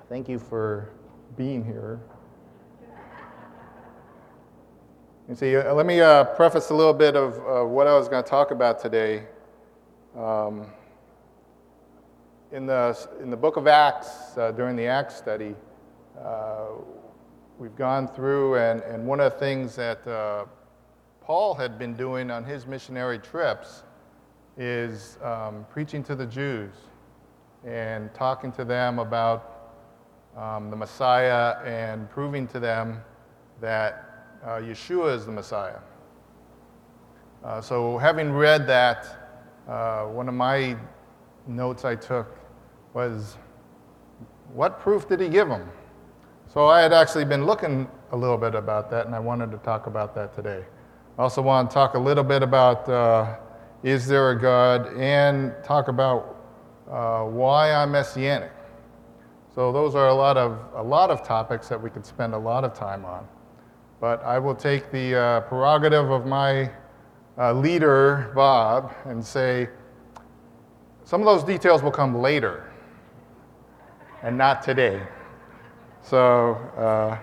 Thank you for being here. And see, let me preface a little bit of what I was going to talk about today. In the book of Acts, during the Acts study, we've gone through, and one of the things that Paul had been doing on his missionary trips is preaching to the Jews and talking to them about the Messiah and proving to them that Yeshua is the Messiah. So having read that, one of my notes I took was, what proof did he give them? So I had actually been looking a little bit about that, and I wanted to talk about that today. I also want to talk a little bit about is there a God, and talk about why I'm Messianic. So those are a lot of topics that we could spend a lot of time on. But I will take the prerogative of my leader, Bob, and say some of those details will come later and not today. So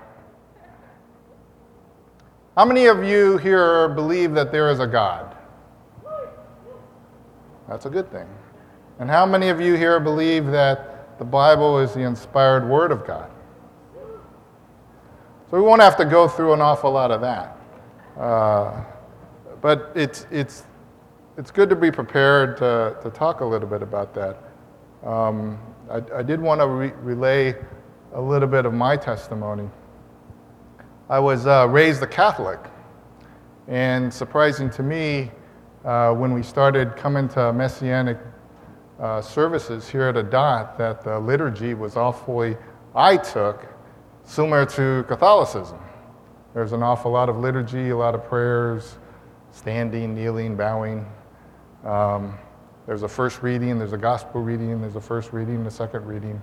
how many of you here believe that there is a God? That's a good thing. And how many of you here believe that the Bible is the inspired Word of God? So we won't have to go through an awful lot of that. But it's good to be prepared to talk a little bit about that. I did want to relay a little bit of my testimony. I was raised a Catholic, and surprising to me, when we started coming to Messianic services here at Adat, that the liturgy was awfully, I took, similar to Catholicism. There's an awful lot of liturgy, a lot of prayers, standing, kneeling, bowing. There's a first reading, there's a gospel reading, there's a first reading, a second reading.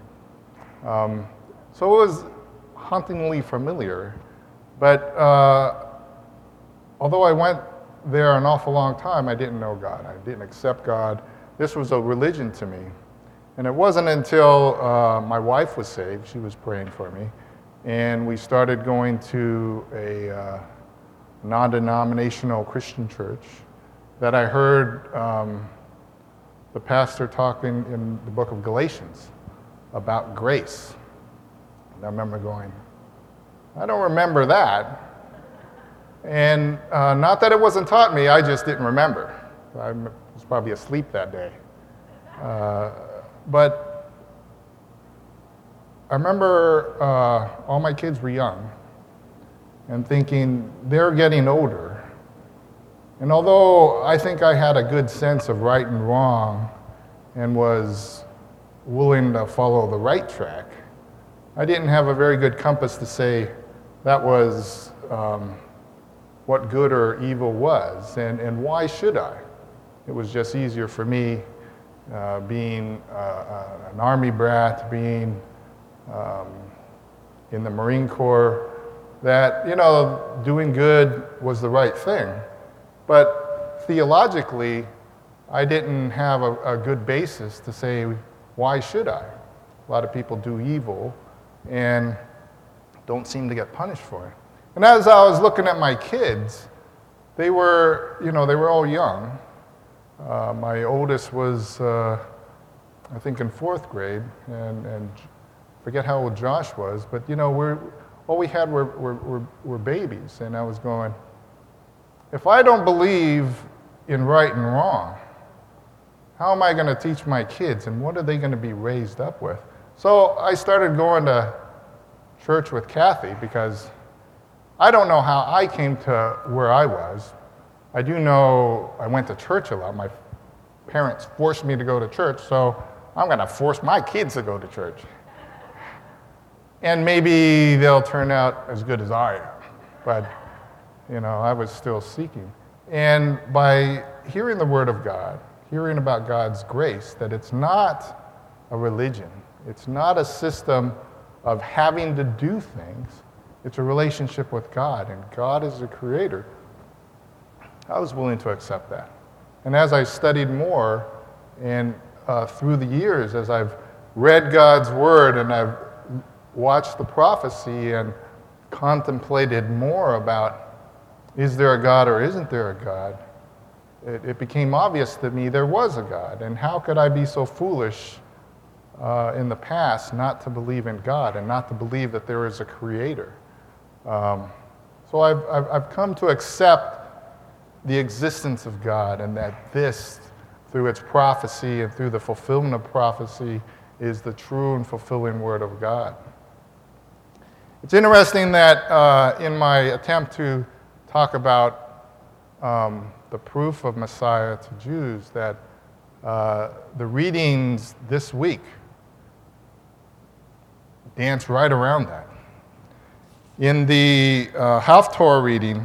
So it was hauntingly familiar. But although I went there an awful long time, I didn't know God. I didn't accept God. This was a religion to me. And it wasn't until my wife was saved, she was praying for me, and we started going to a non-denominational Christian church, that I heard the pastor talking in the book of Galatians about grace. And I remember going, I don't remember that. And not that it wasn't taught me, I just didn't remember. I was probably asleep that day. But I remember all my kids were young and thinking, they're getting older. And although I think I had a good sense of right and wrong and was willing to follow the right track, I didn't have a very good compass to say that was what good or evil was, and why should I? It was just easier for me, being an Army brat, being in the Marine Corps, that, doing good was the right thing. But theologically, I didn't have a good basis to say, why should I? A lot of people do evil and don't seem to get punished for it. And as I was looking at my kids, they were all young. My oldest was, I think, in 4th grade, and forget how old Josh was, but all we had were babies, and I was going, if I don't believe in right and wrong, how am I going to teach my kids, and what are they going to be raised up with? So I started going to church with Kathy, because I don't know how I came to where I was. I do know I went to church a lot. My parents forced me to go to church, so I'm going to force my kids to go to church. And maybe they'll turn out as good as I am. But, I was still seeking. And by hearing the Word of God, hearing about God's grace, that it's not a religion, it's not a system of having to do things, it's a relationship with God, and God is the creator, I was willing to accept that. And as I studied more, and through the years, as I've read God's Word and I've watched the prophecy and contemplated more about, is there a God or isn't there a God, it became obvious to me there was a God. And how could I be so foolish in the past not to believe in God and not to believe that there is a creator? So I've come to accept the existence of God, and that this, through its prophecy and through the fulfillment of prophecy, is the true and fulfilling Word of God. It's interesting that in my attempt to talk about the proof of Messiah to Jews, that the readings this week dance right around that. In the Haftorah reading,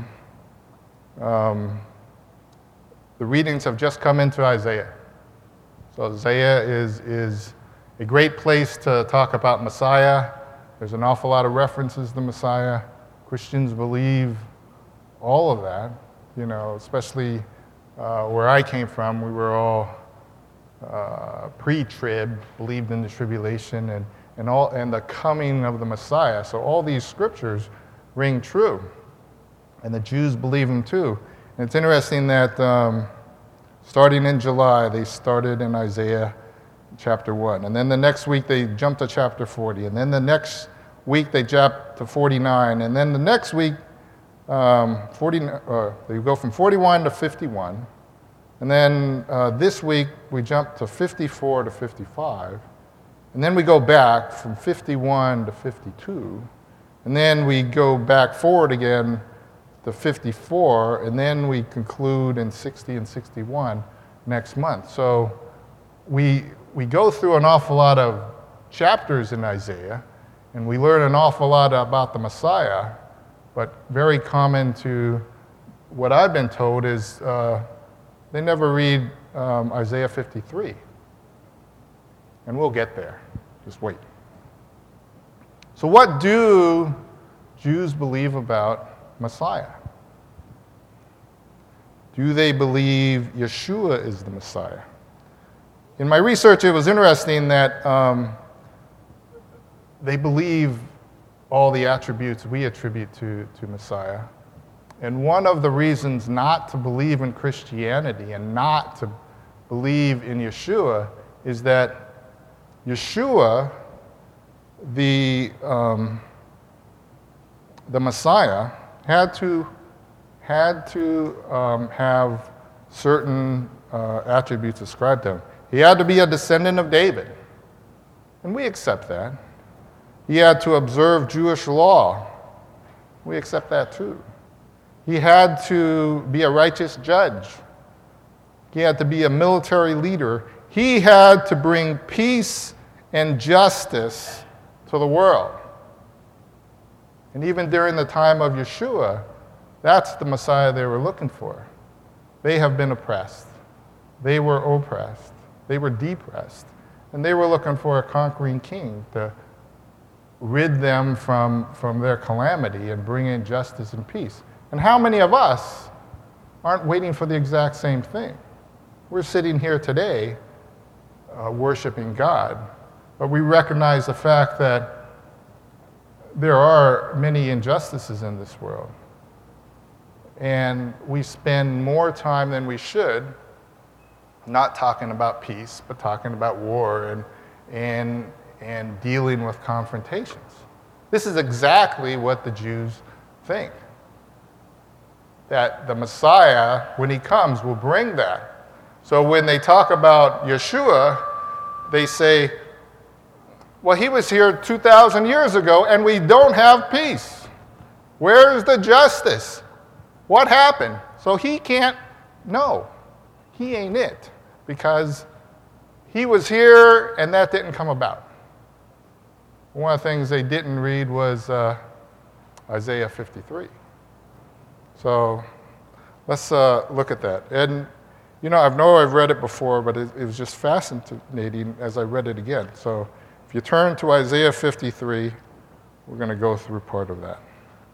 the readings have just come into Isaiah. So Isaiah is a great place to talk about Messiah. There's an awful lot of references to Messiah. Christians believe all of that, especially where I came from. We were all pre-trib, believed in the tribulation and the coming of the Messiah. So all these scriptures ring true, and the Jews believe them too. And it's interesting that starting in July, they started in Isaiah chapter 1. And then the next week, they jumped to chapter 40. And then the next week, they jumped to 49. And then the next week, they go from 41 to 51. And then this week, we jump to 54 to 55. And then we go back from 51 to 52. And then we go back forward again to 54, and then we conclude in 60 and 61 next month. So we go through an awful lot of chapters in Isaiah, and we learn an awful lot about the Messiah, but very common to what I've been told is they never read Isaiah 53. And we'll get there. Just wait. So what do Jews believe about Messiah? Do they believe Yeshua is the Messiah? In my research, it was interesting that they believe all the attributes we attribute to Messiah. And one of the reasons not to believe in Christianity and not to believe in Yeshua is that Yeshua, the Messiah, had to have certain attributes ascribed to him. He had to be a descendant of David, and we accept that. He had to observe Jewish law. We accept that too. He had to be a righteous judge. He had to be a military leader. He had to bring peace and justice to the world. And even during the time of Yeshua, that's the Messiah they were looking for. They have been oppressed. They were oppressed. They were depressed. And they were looking for a conquering king to rid them from their calamity and bring in justice and peace. And how many of us aren't waiting for the exact same thing? We're sitting here today worshiping God, but we recognize the fact that there are many injustices in this world. And we spend more time than we should not talking about peace, but talking about war and dealing with confrontations. This is exactly what the Jews think. That the Messiah, when he comes, will bring that. So when they talk about Yeshua, they say, well, he was here 2,000 years ago, and we don't have peace. Where's the justice? What happened? So he can't know. He ain't it, because he was here, and that didn't come about. One of the things they didn't read was Isaiah 53. So let's look at that. And, I've read it before, but it was just fascinating as I read it again. So if you turn to Isaiah 53, we're going to go through part of that.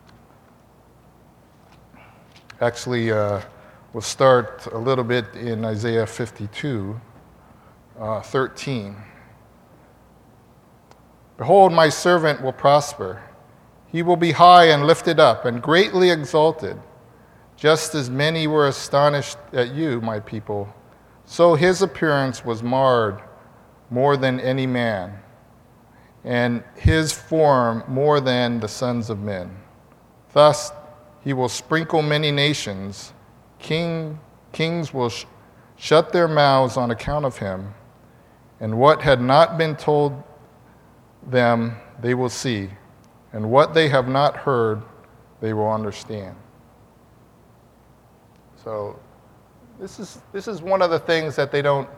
Actually, we'll start a little bit in Isaiah 52, 13. Behold, my servant will prosper. He will be high and lifted up and greatly exalted. Just as many were astonished at you, my people, so his appearance was marred more than any man, and his form more than the sons of men. Thus he will sprinkle many nations. Kings will shut their mouths on account of him, and what had not been told them they will see, and what they have not heard they will understand. So this is one of the things that they don't,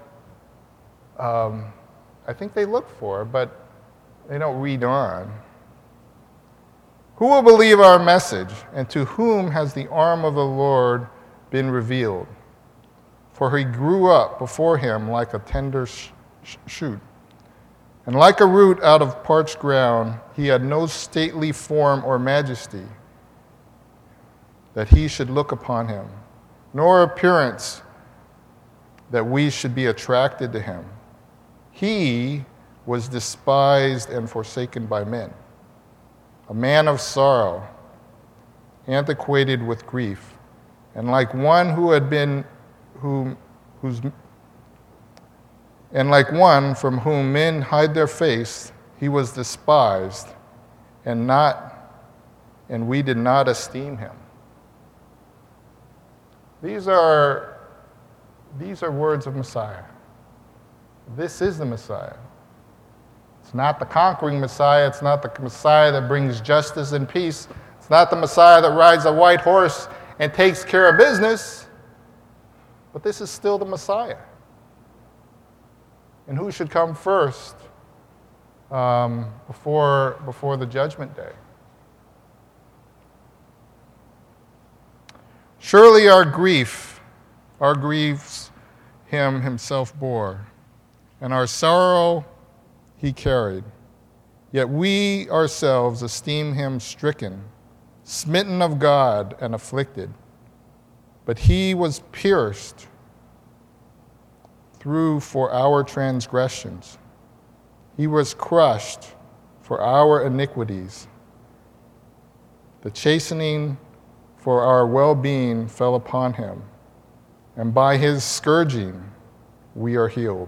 I think they look for, but they don't read on. Who will believe our message, and to whom has the arm of the Lord been revealed? For he grew up before him like a tender shoot, and like a root out of parched ground. He had no stately form or majesty, that he should look upon him, nor appearance that we should be attracted to him. He was despised and forsaken by men, a man of sorrow, antiquated with grief, and like one from whom men hide their face, he was despised, and we did not esteem him. These are words of Messiah. This is the Messiah. It's not the conquering Messiah. It's not the Messiah that brings justice and peace. It's not the Messiah that rides a white horse and takes care of business. But this is still the Messiah. And who should come first before the judgment day? Surely our griefs him himself bore, and our sorrow he carried. Yet we ourselves esteem him stricken, smitten of God, and afflicted. But he was pierced through for our transgressions. He was crushed for our iniquities. The chastening for our well-being fell upon him, and by his scourging we are healed.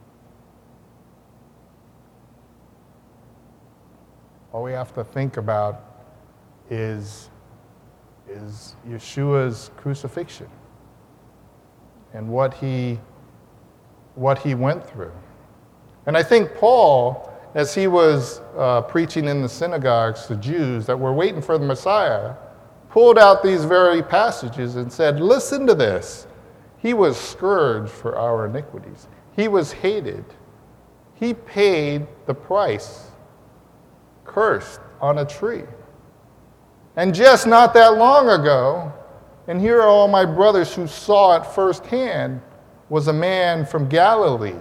All we have to think about is Yeshua's crucifixion and what he went through. And I think Paul, as he was preaching in the synagogues to Jews that were waiting for the Messiah, pulled out these very passages and said, listen to this. He was scourged for our iniquities. He was hated. He paid the price, cursed on a tree. And just not that long ago, and here are all my brothers who saw it firsthand, was a man from Galilee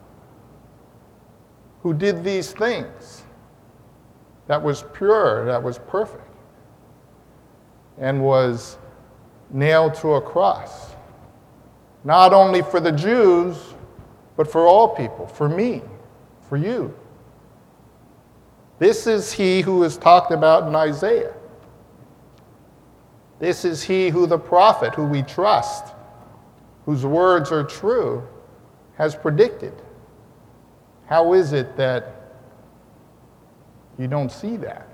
who did these things, that was pure, that was perfect, and was nailed to a cross, not only for the Jews, but for all people, for me, for you. This is he who is talked about in Isaiah. This is he who the prophet, who we trust, whose words are true, has predicted. How is it that you don't see that?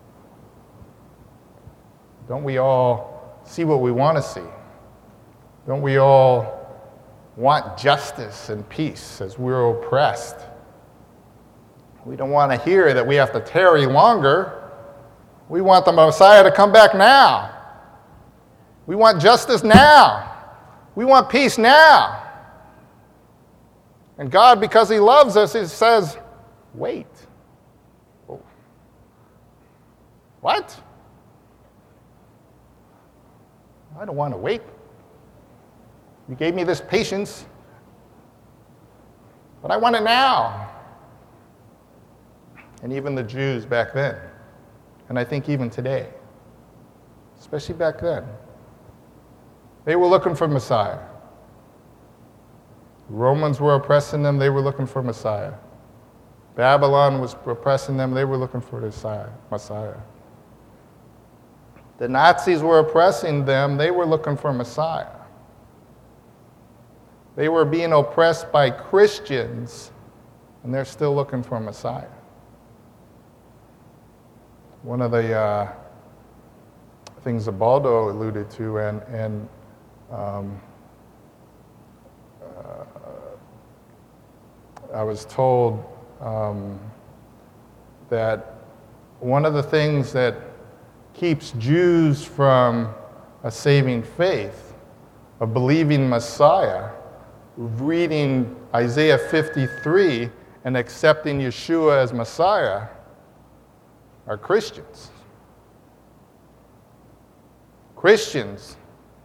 Don't we all see what we want to see? Don't we all want justice and peace as we're oppressed? We don't want to hear that we have to tarry longer. We want the Messiah to come back now. We want justice now. We want peace now. And God, because he loves us, he says, wait. What? I don't want to wait. You gave me this patience, but I want it now. And even the Jews back then, and I think even today, especially back then, they were looking for Messiah. The Romans were oppressing them, they were looking for Messiah. Babylon was oppressing them. They were looking for the Messiah. The Nazis were oppressing them. They were looking for Messiah. They were being oppressed by Christians, and they're still looking for Messiah. One of the things that Baldo alluded to, and I was told that one of the things that keeps Jews from a saving faith, of believing Messiah, reading Isaiah 53 and accepting Yeshua as Messiah, are Christians. Christians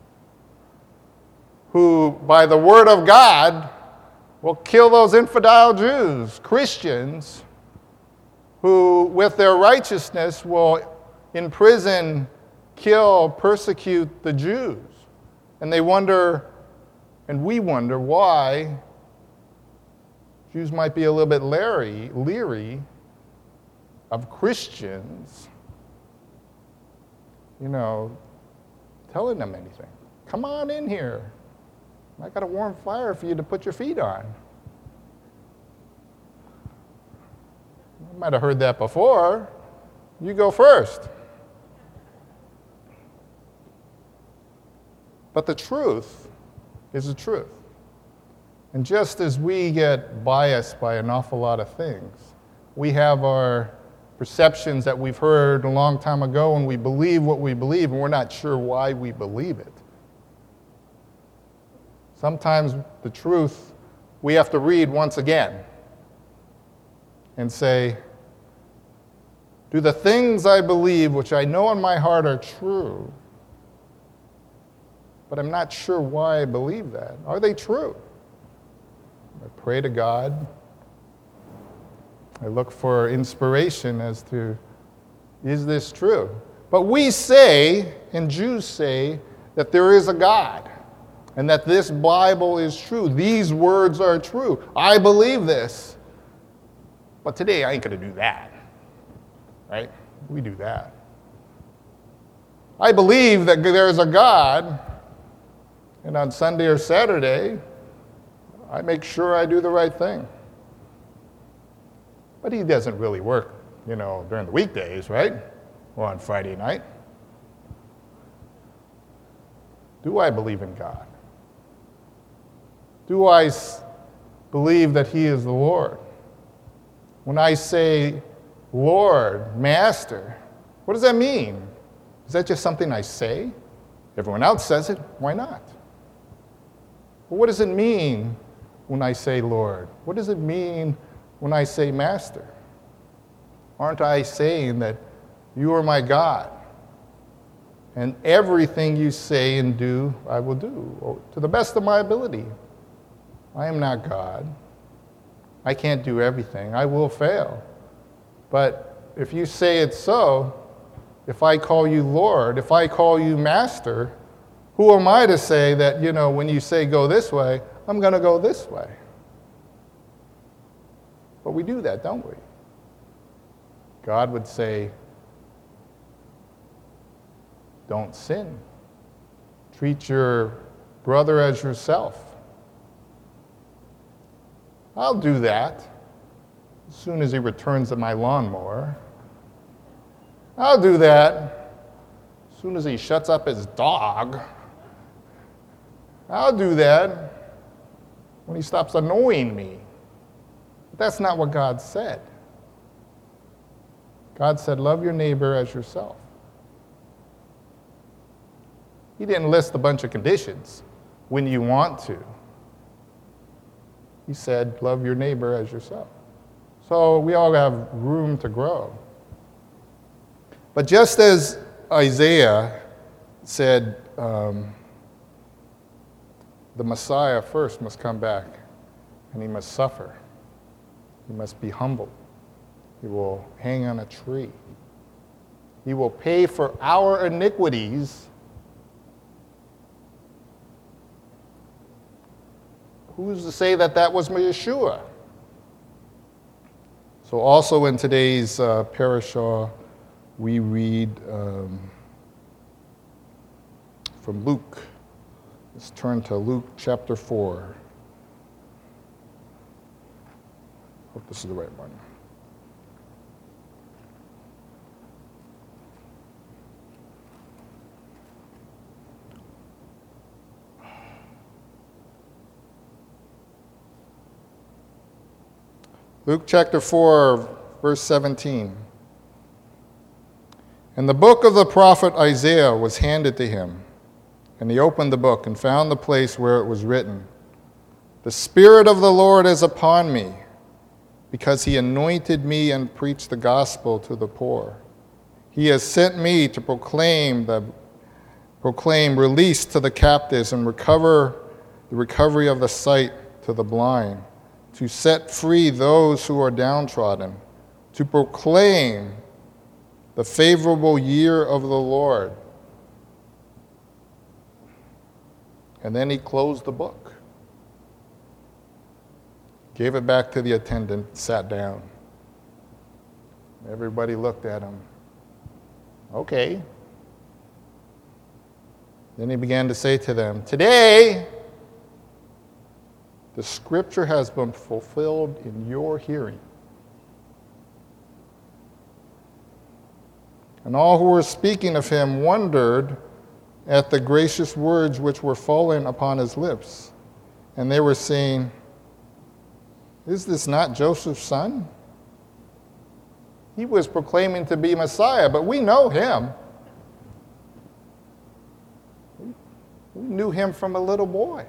who, by the word of God, will kill those infidel Jews. Christians who, with their righteousness, will imprison, kill, persecute the Jews. And they wonder, and we wonder, why Jews might be a little bit leery of Christians, telling them anything. Come on in here. I got a warm fire for you to put your feet on. You might have heard that before. You go first. But the truth is the truth. And just as we get biased by an awful lot of things, we have our perceptions that we've heard a long time ago, and we believe what we believe, and we're not sure why we believe it. Sometimes the truth we have to read once again and say, do the things I believe, which I know in my heart are true, but I'm not sure why I believe that. Are they true? I pray to God. I look for inspiration as to, is this true? But we say, and Jews say, that there is a God and that this Bible is true. These words are true. I believe this. But today I ain't going to do that. Right? We do that. I believe that there's a God, and on Sunday or Saturday, I make sure I do the right thing. But he doesn't really work, during the weekdays, right? Or on Friday night. Do I believe in God? Do I believe that he is the Lord? When I say Lord, Master, what does that mean? Is that just something I say? Everyone else says it, why not? But what does it mean when I say Lord? What does it mean when I say Master? Aren't I saying that you are my God? And everything you say and do, I will do, to the best of my ability. I am not God. I can't do everything. I will fail. But if you say it so, if I call you Lord, if I call you Master, who am I to say that, when you say go this way, I'm going to go this way? But we do that, don't we? God would say, don't sin. Treat your brother as yourself. I'll do that as soon as he returns to my lawnmower. I'll do that as soon as he shuts up his dog. I'll do that when he stops annoying me. But that's not what God said. God said, love your neighbor as yourself. He didn't list a bunch of conditions when you want to. He said, love your neighbor as yourself. So we all have room to grow. But just as Isaiah said, the Messiah first must come back, and he must suffer. He must be humbled. He will hang on a tree. He will pay for our iniquities. Who's to say that that was Yeshua? So also in today's parashah, we read from Luke. Let's turn to Luke chapter 4. Hope this is the right one. Luke chapter 4, verse 17. And the book of the prophet Isaiah was handed to him. And he opened the book and found the place where it was written, "The Spirit of the Lord is upon me, because he anointed me and preached the gospel to the poor. He has sent me to proclaim release to the captives and the recovery of the sight to the blind, to set free those who are downtrodden, to proclaim the favorable year of the Lord." And then he closed the book, gave it back to the attendant, sat down. Everybody looked at him. Okay. Then he began to say to them, "Today, the scripture has been fulfilled in your hearing." And all who were speaking of him wondered at the gracious words which were falling upon his lips. And they were saying, "Is this not Joseph's son? He was proclaiming to be Messiah, but we know him. We knew him from a little boy."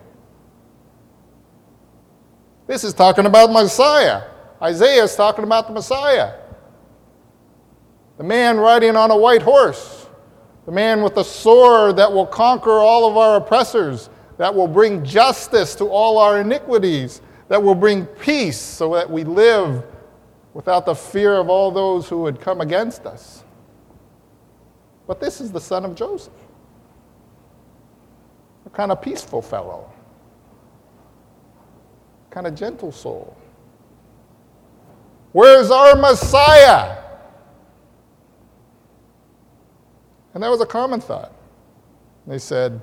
This is talking about Messiah. Isaiah is talking about the Messiah. The man riding on a white horse. The man with a sword that will conquer all of our oppressors, that will bring justice to all our iniquities, that will bring peace so that we live without the fear of all those who would come against us. But this is the son of Joseph. A kind of peaceful fellow. Kind of gentle soul. Where's our Messiah? And that was a common thought. They said,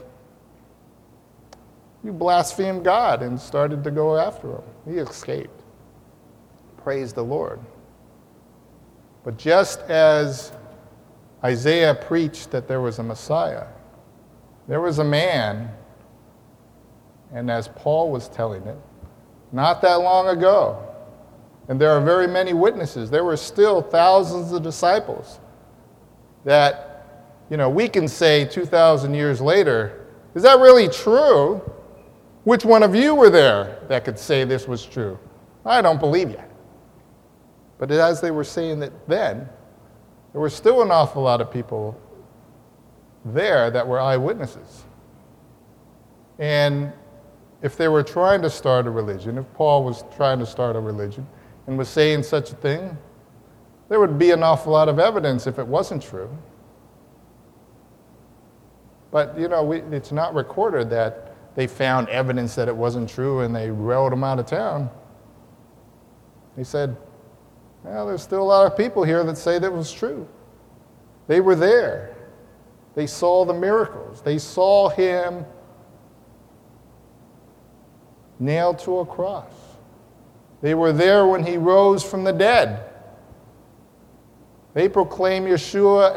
"You blasphemed God," and started to go after him. He escaped. Praise the Lord. But just as Isaiah preached that there was a Messiah, there was a man, and as Paul was telling it, not that long ago, and there are very many witnesses, there were still thousands of disciples that, we can say 2,000 years later, is that really true? Which one of you were there that could say this was true? I don't believe you. But as they were saying it then, there were still an awful lot of people there that were eyewitnesses. And if they were trying to start a religion, if Paul was trying to start a religion and was saying such a thing, there would be an awful lot of evidence if it wasn't true. But, it's not recorded that they found evidence that it wasn't true and they railed him out of town. He said, well, there's still a lot of people here that say that it was true. They were there. They saw the miracles. They saw him nailed to a cross. They were there when he rose from the dead. They proclaim Yeshua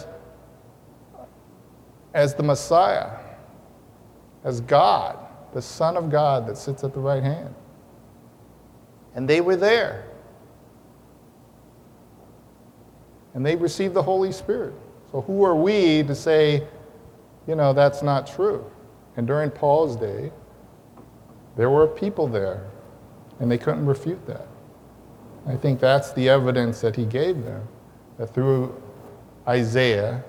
as the Messiah, as God, the Son of God that sits at the right hand. And they were there. And they received the Holy Spirit. So who are we to say, that's not true? And during Paul's day, there were people there, and they couldn't refute that. I think that's the evidence that he gave them, that through Isaiah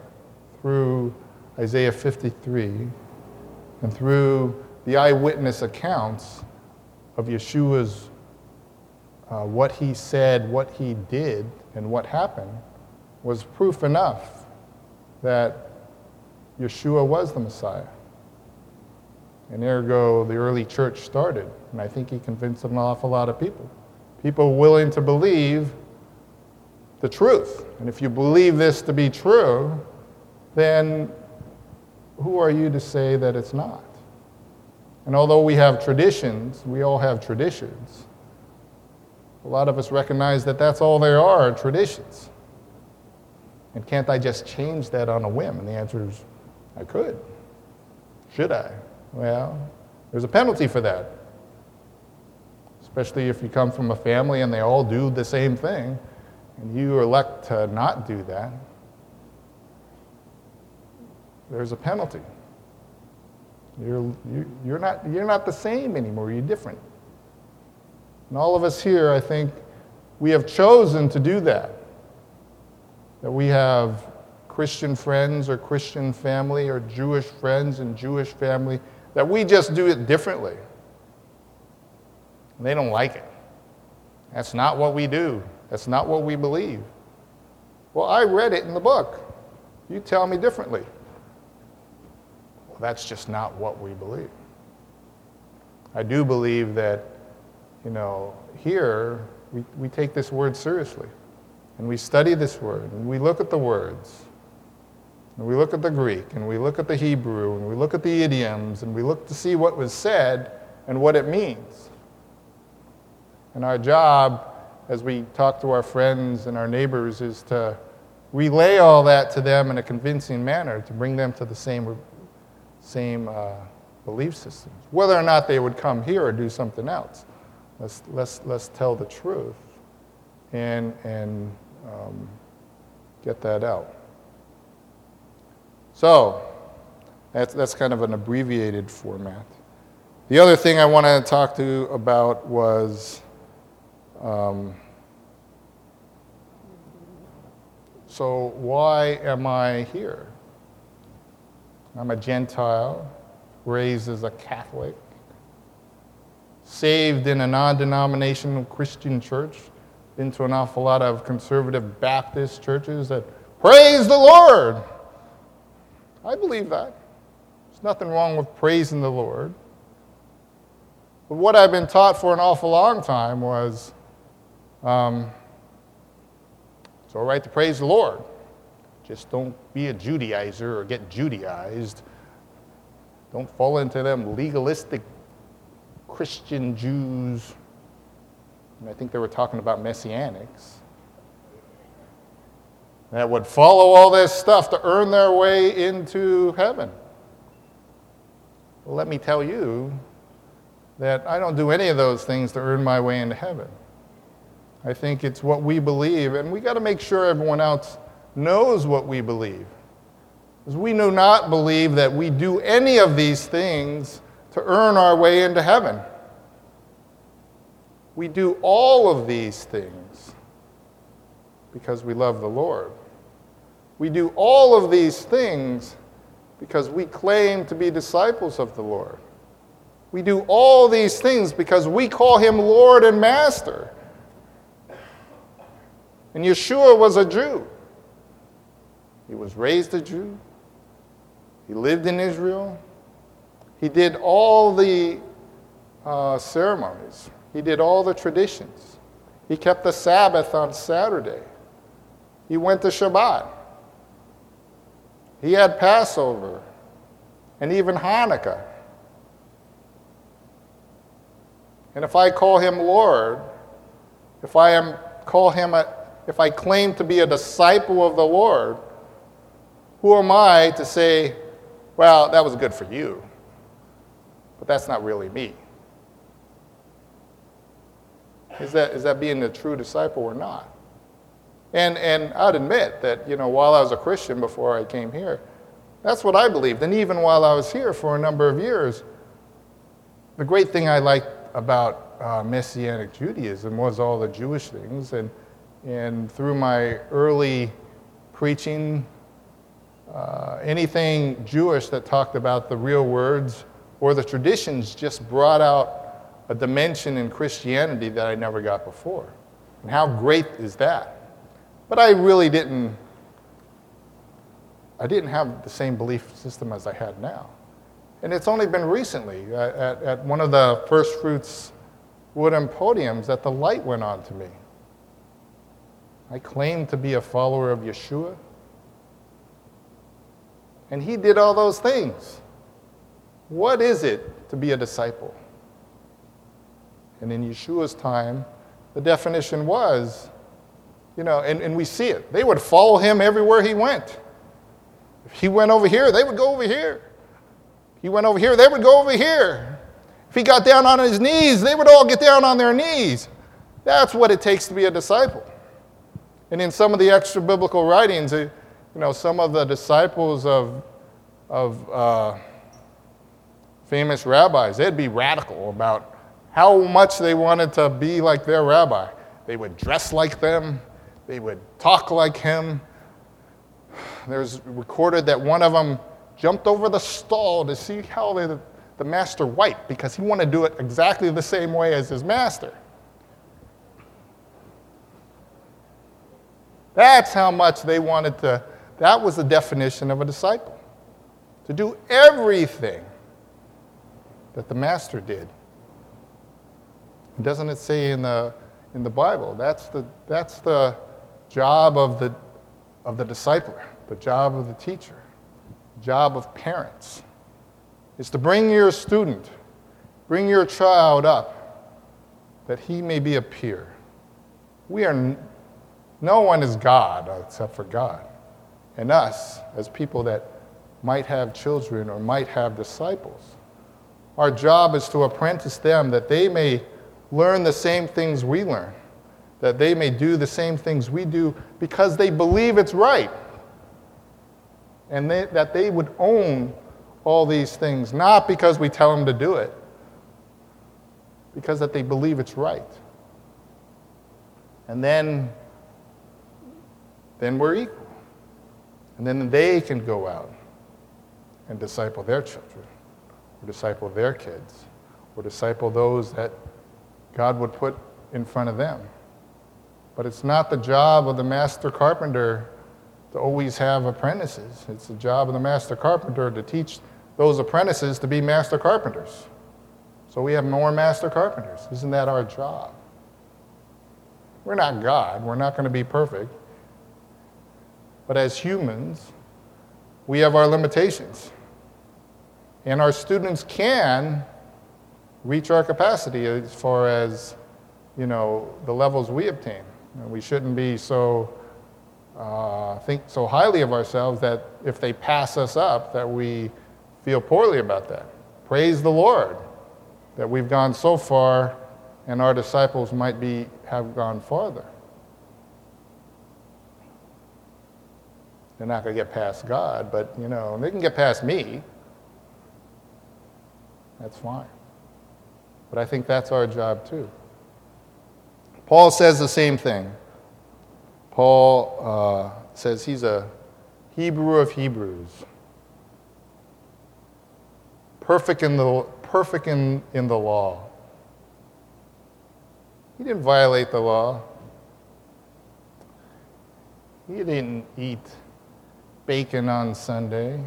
53, and through the eyewitness accounts of Yeshua's, what he said, what he did, and what happened, was proof enough that Yeshua was the Messiah. And ergo, the early church started, and I think he convinced an awful lot of people. People willing to believe the truth. And if you believe this to be true, then who are you to say that it's not? And although we have traditions, we all have traditions, a lot of us recognize that that's all there are traditions. And can't I just change that on a whim? And the answer is, I could. Should I? Well, there's a penalty for that. Especially if you come from a family and they all do the same thing, and you elect to not do that, there's a penalty. You're not the same anymore, you're different. And all of us here, I think, we have chosen to do that. That we have Christian friends or Christian family or Jewish friends and Jewish family, that we just do it differently. And they don't like it. That's not what we do. That's not what we believe. Well, I read it in the book. You tell me differently. Well, that's just not what we believe. I do believe that, here we take this word seriously. And we study this word, and we look at the words, and we look at the Greek, and we look at the Hebrew, and we look at the idioms, and we look to see what was said and what it means. And our job, as we talk to our friends and our neighbors, is to relay all that to them in a convincing manner, to bring them to the same belief systems. Whether or not they would come here or do something else, let's tell the truth and get that out. So that's kind of an abbreviated format. The other thing I wanted to talk to you about was so why am I here? I'm a Gentile, raised as a Catholic, saved in a non-denominational Christian church, been to an awful lot of conservative Baptist churches that praise the Lord. I believe that. There's nothing wrong with praising the Lord. But what I've been taught for an awful long time was it's all right to praise the Lord. Just don't be a Judaizer or get Judaized. Don't fall into them legalistic Christian Jews. And I think they were talking about Messianics that would follow all this stuff to earn their way into heaven. Well, let me tell you that I don't do any of those things to earn my way into heaven. I think it's what we believe, and we got to make sure everyone else knows what we believe. Because we do not believe that we do any of these things to earn our way into heaven. We do all of these things because we love the Lord. We do all of these things because we claim to be disciples of the Lord. We do all these things because we call him Lord and Master. And Yeshua was a Jew. He was raised a Jew. He lived in Israel. He did all the ceremonies. He did all the traditions. He kept the Sabbath on Saturday. He went to Shabbat. He had Passover and even Hanukkah. And if I call him Lord, if I claim to be a disciple of the Lord, who am I to say, well, that was good for you, but that's not really me? Is that being a true disciple or not? And I'd admit that, while I was a Christian before I came here, that's what I believed. And even while I was here for a number of years, the great thing I liked about Messianic Judaism was all the Jewish things. And through my early preaching, anything Jewish that talked about the real words or the traditions just brought out a dimension in Christianity that I never got before. And how great is that? But I really didn't have the same belief system as I had now. And it's only been recently, at one of the First Fruits wooden podiums, that the light went on to me. I claim to be a follower of Yeshua. And he did all those things. What is it to be a disciple? And in Yeshua's time, the definition was, and we see it. They would follow him everywhere he went. If he went over here, they would go over here. If he went over here, they would go over here. If he got down on his knees, they would all get down on their knees. That's what it takes to be a disciple. And in some of the extra biblical writings, some of the disciples of famous rabbis, they'd be radical about how much they wanted to be like their rabbi. They would dress like them. They would talk like him. There's recorded that one of them jumped over the stall to see how the master wiped because he wanted to do it exactly the same way as his master. That's how much they wanted to. That was the definition of a disciple. To do everything that the master did. Doesn't it say in the Bible? That's the job of the discipler, the job of the teacher, the job of parents. Is to bring your student, bring your child up, that he may be a peer. No one is God except for God. And us, as people that might have children or might have disciples, our job is to apprentice them that they may learn the same things we learn, that they may do the same things we do because they believe it's right. And that they would own all these things, not because we tell them to do it, because that they believe it's right. And then we're equal. And then they can go out and disciple their children, or disciple their kids, or disciple those that God would put in front of them. But it's not the job of the master carpenter to always have apprentices. It's the job of the master carpenter to teach those apprentices to be master carpenters. So we have more master carpenters. Isn't that our job? We're not God. We're not going to be perfect. But as humans, we have our limitations. And our students can reach our capacity as far as, the levels we obtain. We shouldn't be think so highly of ourselves that if they pass us up, that we feel poorly about that. Praise the Lord that we've gone so far and our disciples might have gone farther. They're not going to get past God, but, they can get past me. That's fine. But I think that's our job too. Paul says the same thing. Paul says he's a Hebrew of Hebrews, perfect in the law. He didn't violate the law. He didn't eat bacon on Sunday.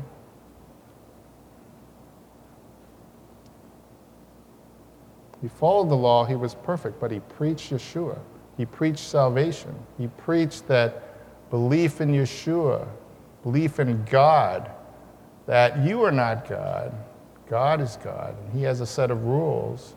He followed the law. He was perfect, but he preached Yeshua. He preached salvation. He preached that belief in Yeshua, belief in God, that you are not God. God is God, and he has a set of rules.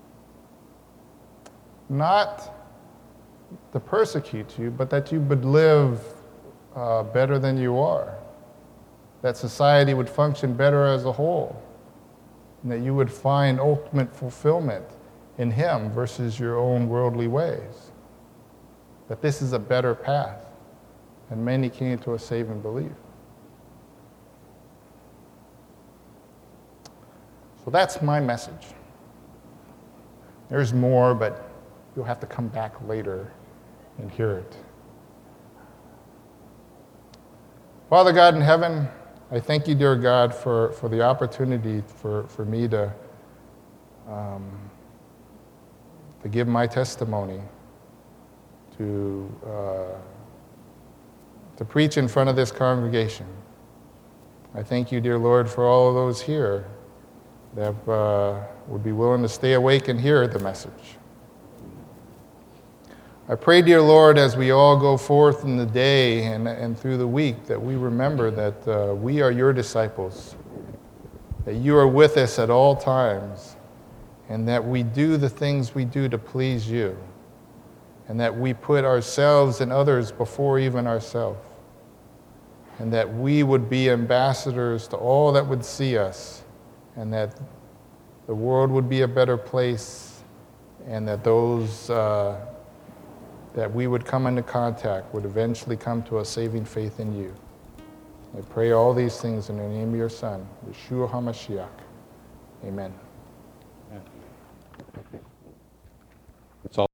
Not to persecute you, but that you would live better than you are. That society would function better as a whole. And that you would find ultimate fulfillment in him versus your own worldly ways. That this is a better path. And many came to a saving belief. So that's my message. There's more, but you'll have to come back later and hear it. Father God in heaven, I thank you, dear God, for the opportunity for me to give my testimony, to preach in front of this congregation. I thank you, dear Lord, for all of those here that would be willing to stay awake and hear the message. I pray, dear Lord, as we all go forth in the day and through the week, that we remember that we are your disciples, that you are with us at all times, and that we do the things we do to please you, and that we put ourselves and others before even ourselves, and that we would be ambassadors to all that would see us, and that the world would be a better place, and that those that we would come into contact would eventually come to a saving faith in you. I pray all these things in the name of your Son, Yeshua HaMashiach. Amen. Amen.